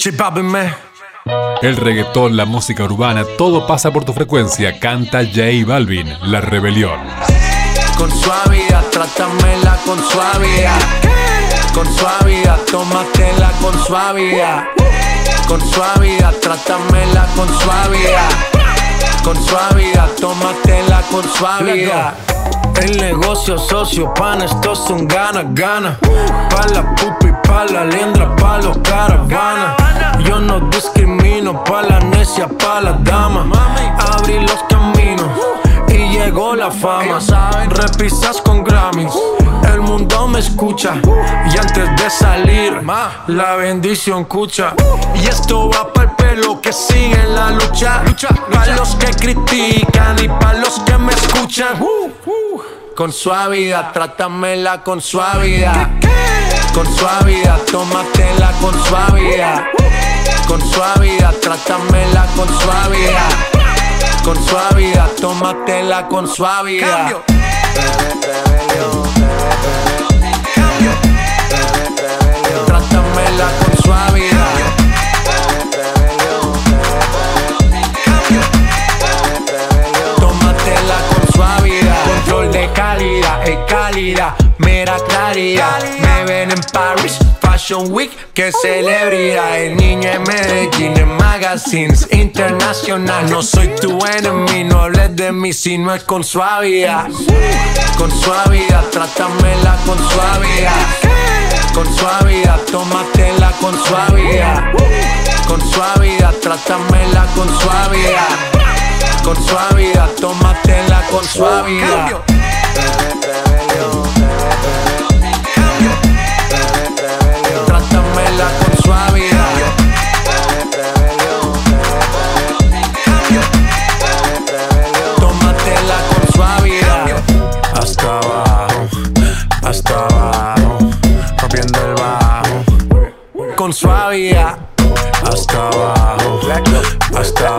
El reggaetón, la música urbana, todo pasa por tu frecuencia. Canta J Balvin, La Rebelión. Con suavidad, trátamela con suavidad. Con suavidad, tómatela con suavidad. Con suavidad, trátamela con suavidad. Con suavidad, tómatela con suavidad. El negocio socio, pan, esto es un gana-gana. Pa' la pupi, pa' la liendra, pa' los caravanas. Yo no discrimino, pa' la necia, pa' la dama. Abrí los caminos y llegó la fama. Repisas con Grammys, el mundo me escucha. Y antes de salir, la bendición cucha. Y esto va pa'l pelo que sigue en la lucha. Pa' los que critican y pa' los que me escuchan. Con suavidad, trátamela con suavidad. Con suavidad, tómatela con suavidad. Con suavidad, trátamela con suavidad. Con suavidad, tómatela con suavidad. Trátamela con suavidad. Tómatela con suavidad. Control de calidad, calidad, mera claridad. Me ven en Paris, Fashion Week, qué celebridad. El niño en Medellín, en magazines internacional. No soy tu enemy, no hables de mí si no es con suavidad. Con suavidad, trátamela con suavidad. Con suavidad, tómatela con suavidad. Con suavidad, trátamela con suavidad. Con suavidad, tómatela con suavidad. Trátamela con suavidad. Tómatela con suavidad. Hasta abajo, hasta abajo, rompiendo el bajo. Con suavidad. Hasta abajo, hasta